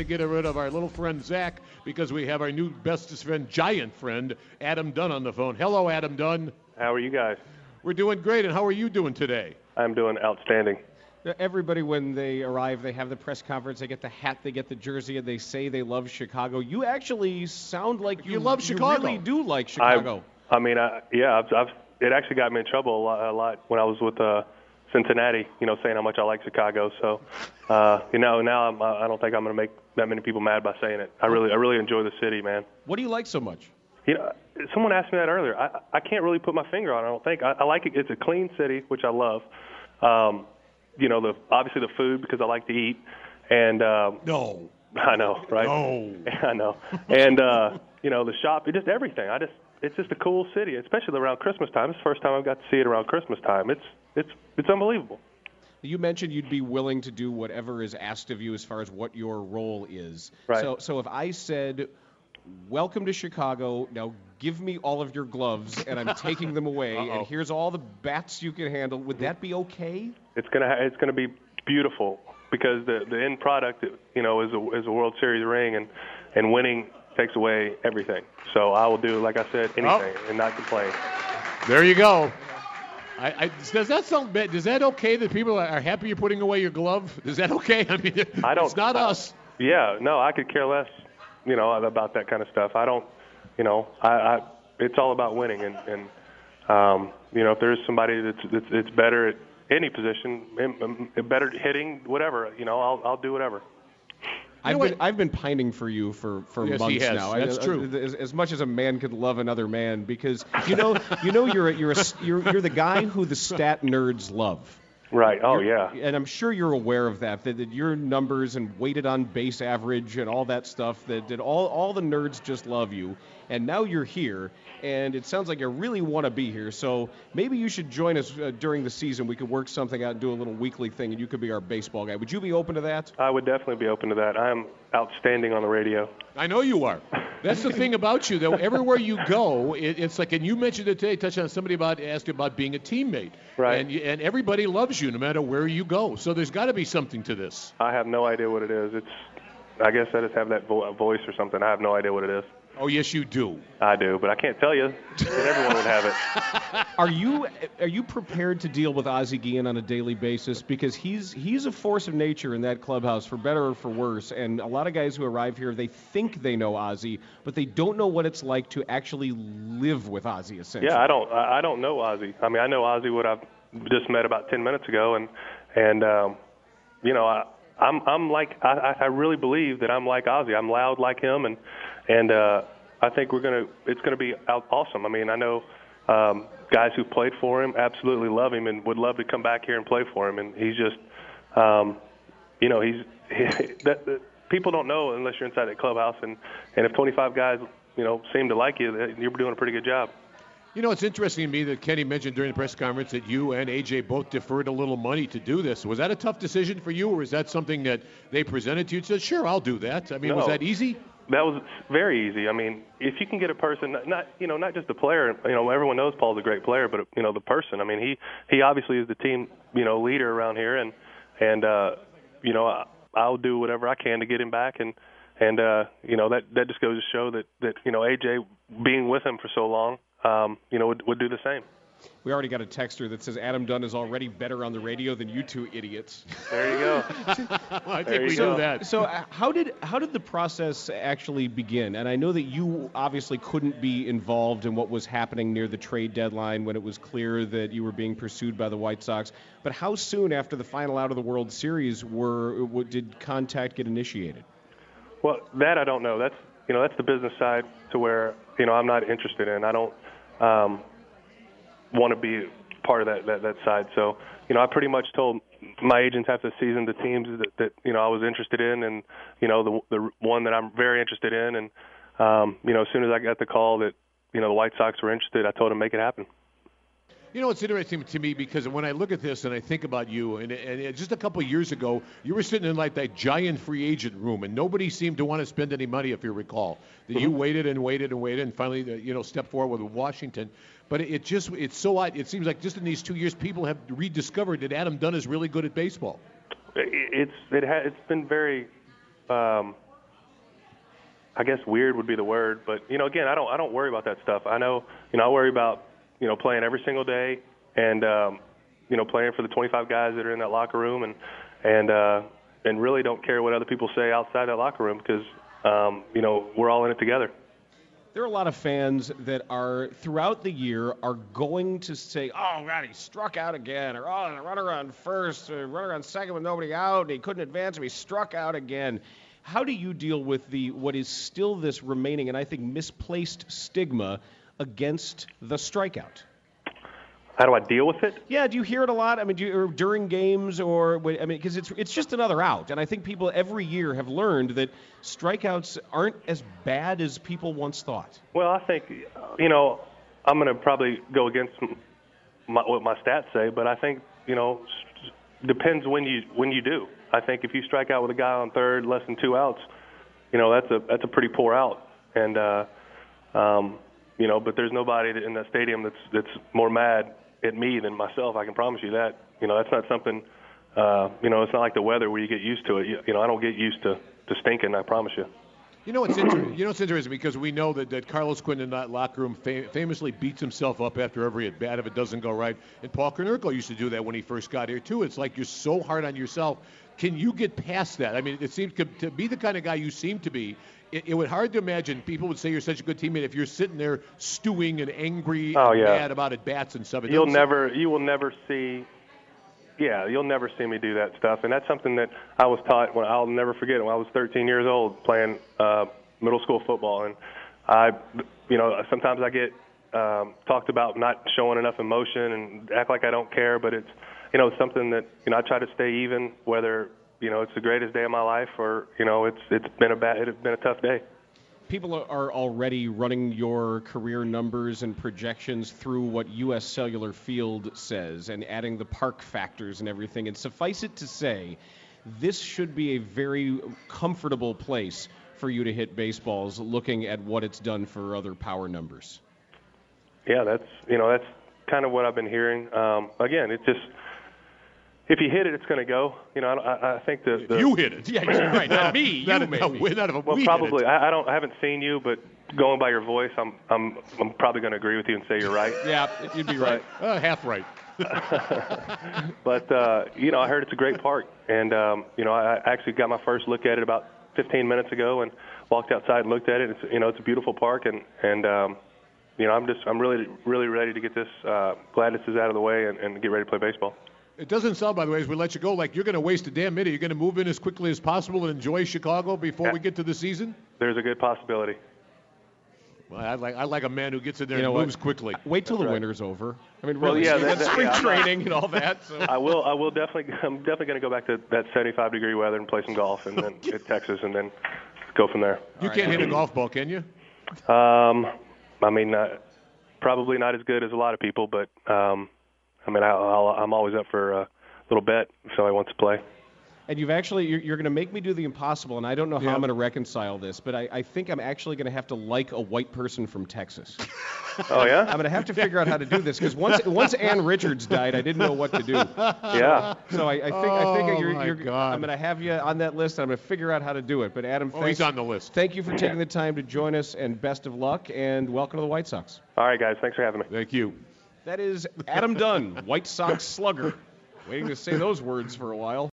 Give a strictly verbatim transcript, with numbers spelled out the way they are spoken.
to get rid of our little friend Zach because we have our new bestest friend, giant friend, Adam Dunn on the phone. Hello, Adam Dunn. How are you guys? We're doing great, and how are you doing today? I'm doing outstanding. Everybody, when they arrive, they have the press conference, they get the hat, they get the jersey, and they say they love Chicago. You actually sound like you, you love Chicago. You really do like Chicago. I, I mean, I, yeah, I've, I've, it actually got me in trouble a lot, a lot when I was with uh, Cincinnati, you know, saying how much I like Chicago. So, uh, you know, now I'm, I don't think I'm going to make that many people mad by saying it. I really, I really enjoy the city, man. What do you like so much? You know, someone asked me that earlier. I, I can't really put my finger on it, I don't think. I, I like it. It's a clean city, which I love. Um, you know, the obviously the food because I like to eat. And um, no. I know, right? No. I know. And, uh, you know, the shop, just everything. I just, it's just a cool city, especially around Christmas time. It's the first time I've got to see it around Christmas time. It's, it's, it's unbelievable. You mentioned you'd be willing to do whatever is asked of you as far as what your role is. Right. So, so if I said, welcome to Chicago, now give me all of your gloves, and I'm taking them away, Uh-oh. and here's all the bats you can handle, would that be okay? It's gonna ha- it's gonna be beautiful because the the end product, you know, is a is a World Series ring, and and winning takes away everything. So I will do, like I said, anything Oh. and not complain. There you go. I, I, does that sound bad? Is that okay that people are happy you're putting away your glove? Is that okay? I mean, I don't. It's not I, us. Yeah, no, I could care less, you know, about that kind of stuff. I don't, you know, I, I it's all about winning, and and um, you know, if there's somebody that's that's, that's better at any position, better hitting, whatever, you know, I'll I'll do whatever. I've know been what? I've been pining for you for, for Yes, he months has. now. That's I, true. As, as much as a man could love another man, because you know you know you're a, you're a, you're you're the guy who the stat nerds love. Right. Oh You're- yeah. And I'm sure you're aware of that, that, that your numbers and weighted on base average and all that stuff, that, that all, all the nerds just love you. And now you're here, and it sounds like you really want to be here. So maybe you should join us uh, during the season. We could work something out and do a little weekly thing, and you could be our baseball guy. Would you be open to that? I would definitely be open to that. I am outstanding on the radio. I know you are. That's the thing about you, though. Everywhere you go, it, it's like, and you mentioned it today, touched on somebody about asked you about being a teammate. Right. And, you, and everybody loves you no matter where you go. So there's got to be something to this. I have no idea what it is. It's, I guess I just have that vo- voice or something. I have no idea what it is. Oh, yes, you do. I do, but I can't tell you that everyone would have it. Are you are you prepared to deal with Ozzie Guillen on a daily basis? Because he's he's a force of nature in that clubhouse, for better or for worse. And a lot of guys who arrive here, they think they know Ozzie, but they don't know what it's like to actually live with Ozzie, essentially. Yeah, I don't. I I don't know Ozzie. I mean, I know Ozzie what I've just met about ten minutes ago, and and um, you know, I, I'm I'm like I, I really believe that I'm like Ozzie. I'm loud like him, and and uh, I think we're gonna. It's gonna be out, awesome. I mean, I know um, guys who played for him absolutely love him and would love to come back here and play for him. And he's just, um, you know, he's he, that, that people don't know unless you're inside that clubhouse. And and if twenty-five guys, you know, seem to like you, you're doing a pretty good job. You know, it's interesting to me that Kenny mentioned during the press conference that you and A J both deferred a little money to do this. Was that a tough decision for you, or is that something that they presented to you and said, sure, I'll do that? I mean, No. was that easy? That was very easy. I mean, if you can get a person, not you know, not just the player. You know, everyone knows Paul's a great player, but you know, the person. I mean, he he obviously is the team, you know, leader around here, and and uh, you know, I, I'll do whatever I can to get him back, and and uh, you know, that that just goes to show that that you know, A J being with him for so long, um, you know, would would do the same. We already got a texter that says Adam Dunn is already better on the radio than you two idiots. There you go. I There think you we go. knew that. So uh, how did how did the process actually begin? And I know that you obviously couldn't be involved in what was happening near the trade deadline when it was clear that you were being pursued by the White Sox. But how soon after the final out of the World Series were w- did contact get initiated? Well, that I don't know. That's you know, that's the business side to where you know I'm not interested in. I don't. Um, want to be part of that, that that side. So, you know, I pretty much told my agents after the season the teams that, that you know I was interested in, and you know the the one that I'm very interested in, and um, you know as soon as I got the call that you know the White Sox were interested, I told them make it happen. You know, it's interesting to me because when I look at this and I think about you, and, and just a couple of years ago, you were sitting in like that giant free agent room, and nobody seemed to want to spend any money, if you recall. That you waited and waited and waited, and finally, uh, you know, stepped forward with Washington. But it, it just, it's so odd. It seems like just in these two years, people have rediscovered that Adam Dunn is really good at baseball. It, it's it ha, it's been very um, I guess weird would be the word, but you know, again, I don't I don't worry about that stuff. I know, you know, I worry about, you know, playing every single day and um, you know, playing for the twenty-five guys that are in that locker room, and and uh, and really don't care what other people say outside that locker room because um, you know, we're all in it together. There are a lot of fans that are, throughout the year, are going to say, oh, God, he struck out again, or, oh, the runner on first, or runner on second with nobody out, and he couldn't advance, and he struck out again. How do you deal with the what is still this remaining, and I think misplaced stigma against the strikeout? How do I deal with it? Yeah, do you hear it a lot? I mean, do you, or during games, or I mean, because it's it's just another out, and I think people every year have learned that strikeouts aren't as bad as people once thought. Well, I think, you know, I'm going to probably go against my, what my stats say, but I think, you know, depends when you when you do. I think if you strike out with a guy on third, less than two outs, you know, that's a that's a pretty poor out, and uh, um, you know, but there's nobody in that stadium that's that's more mad at me than myself. I can promise you that. You know, that's not something. Uh, you know, it's not like the weather where you get used to it. You, you know, I don't get used to, to stinking. I promise you. You know, it's inter- you know, it's interesting because we know that, that Carlos Quinn in that locker room fam- famously beats himself up after every at bat if it doesn't go right. And Paul Konerko used to do that when he first got here too. It's like you're so hard on yourself. Can you get past that? I mean, it seems to, to be the kind of guy you seem to be. It, it would hard to imagine people would say you're such a good teammate if you're sitting there stewing and angry oh, and yeah. mad about at bats and stuff. It You'll never, you will never see. Yeah, you'll never see me do that stuff, and that's something that I was taught when I'll never forget when I was thirteen years old playing uh, middle school football, and I, you know, sometimes I get um, talked about not showing enough emotion and act like I don't care, but it's, you know, it's something that, you know, I try to stay even, whether, you know, it's the greatest day of my life or, you know, it's it's been a bad, it's been a tough day. People are already running your career numbers and projections through what U S Cellular Field says and adding the park factors and everything. And suffice it to say, this should be a very comfortable place for you to hit baseballs looking at what it's done for other power numbers. Yeah, that's, you know, that's kind of what I've been hearing. Um, again, it's just, if you hit it, it's going to go. You know, I, I think the, the you hit it. Yeah, right. Not me. You not, maybe. Not, not if well, we probably. Hit it. I, I don't. I haven't seen you, but going by your voice, I'm. I'm. I'm probably going to agree with you and say you're right. Yeah, you'd be right. Uh, half right. But uh, you know, I heard it's a great park, and um, you know, I actually got my first look at it about fifteen minutes ago, and walked outside and looked at it. It's, you know, it's a beautiful park, and and um, you know, I'm just. I'm really, really ready to get this. Uh, glad this is out of the way, and, and get ready to play baseball. It doesn't sound, by the way, as we let you go, like you're going to waste a damn minute. You're going to move in as quickly as possible and enjoy Chicago before yeah. we get to the season? There's a good possibility. Well, I like I like a man who gets in there you know and moves what? quickly. Wait till That's the right. winter's over. I mean, Well, really, yeah, you that, got that, spring yeah, training and all that. So. I will. I will definitely. I'm definitely going to go back to that seventy-five degree weather and play some golf, and then hit Texas, and then go from there. You All can't right. hit a golf ball, can you? Um, I mean, uh, probably not as good as a lot of people, but um, I mean, I, I'll, I'm always up for a little bet if somebody wants to play. And you've actually, you're, you're going to make me do the impossible, and I don't know how Yeah. I'm going to reconcile this, but I, I think I'm actually going to have to like a white person from Texas. Oh yeah. I'm going to have to figure out how to do this because once once Ann Richards died, I didn't know what to do. Yeah. So I, I think I think Oh, you're, my you're God. I'm going to have you on that list. And I'm going to figure out how to do it. But Adam, Oh, thanks, he's on the list. thank you for taking the time to join us, and best of luck, and welcome to the White Sox. All right, guys. Thanks for having me. Thank you. That is Adam Dunn, White Sox slugger. Waiting to say those words for a while.